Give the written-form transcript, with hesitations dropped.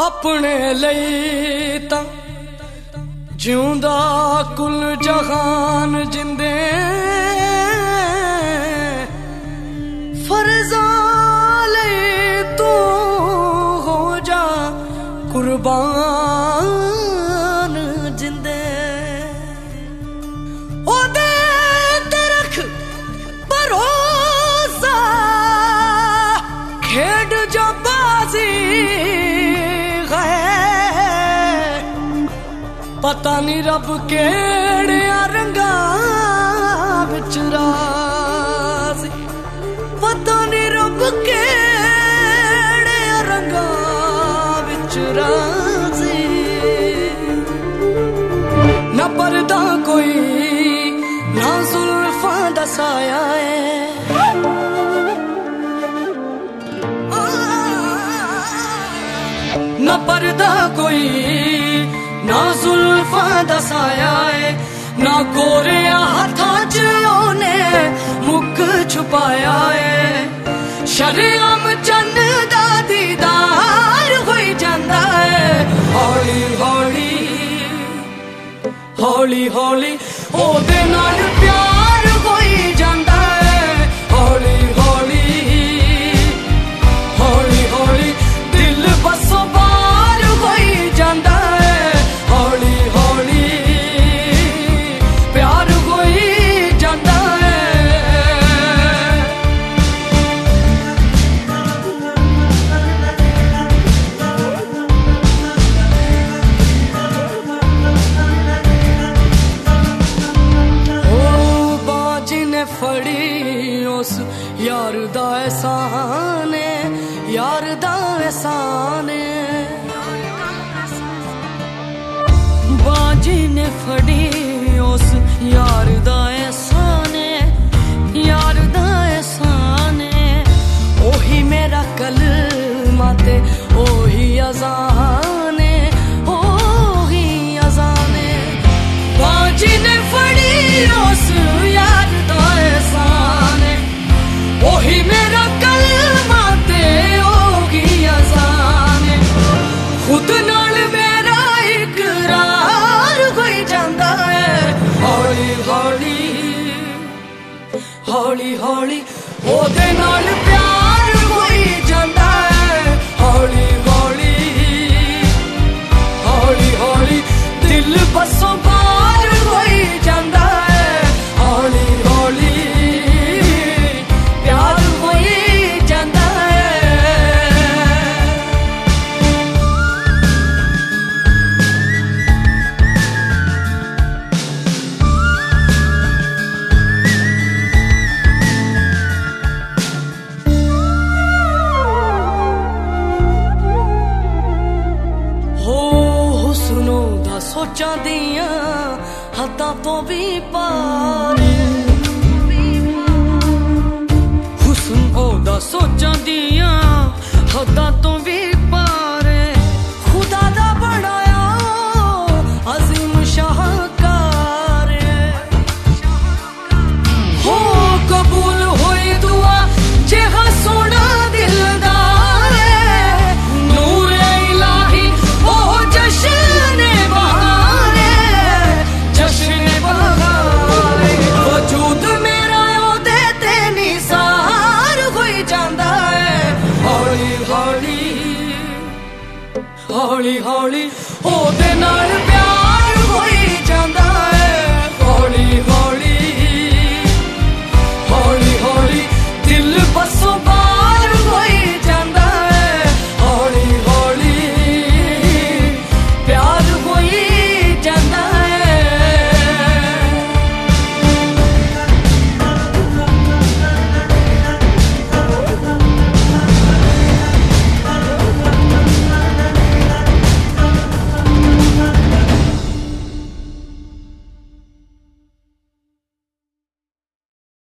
अपने ਲਈ ਤਾਂ ਜਿਉਂਦਾ ਕੁਲ ਜਹਾਨ ਜਿੰਦੇ ਫਰਜ਼ਾਂ ਲਈ ਤੂੰ ਹੋ ਜਾ ਕੁਰਬਾਨ ਜਿੰਦੇ ਉਹਦੇ ਤੇ ਰੱਖ ਭਰੋਸਾ ਖੇਡ ਜੋ ਬਾਜ਼ੀ पता नहीं रब केड़े रंगा विच राज़ी पता नहीं रब केड़े रंगा विच राज़ी ना पर्दा कोई ना जुल्फां दा साया है ना पर्दा कोई ना जुल्फां दा साया है ना कोरिया हत्थां च ओने मुक छुपाया है शरीअम चन्न दा दीदार होई जांदा है हौली हौली हौली हौली ओदे नाल प्यार होई जांदा है हौली हौली हौली हौली दिल बसों बार होई जांदा है यार दा एहसान यार दा एहसान बाजी ने फड़ी उस यार दा एहसान यार दा एहसान ओही मेरा कलमा ते ओही अज़ान ओही अज़ान बाजी ने फड़ी उस यार दा एहसान ओही मेरा कलमा ते ओही अज़ान खुद नाल मेरा इकरार होई जांदा है हौली हौली हौली हौली ओदे नाल प्यार होई जांदा है हौली हौली हौली हौली दिल बसों बार होई जांदा है हौली हौली सोचां दियां हद्दां तो भी पार हुस्न ओदा सोचां दियां हद्दां तो भी पार खुदा दा बनाया अजीम शाहकार हो कबूल होई दुआ जेहा सोना दिलदार नूर इलाही ओ जश्न हौली हौली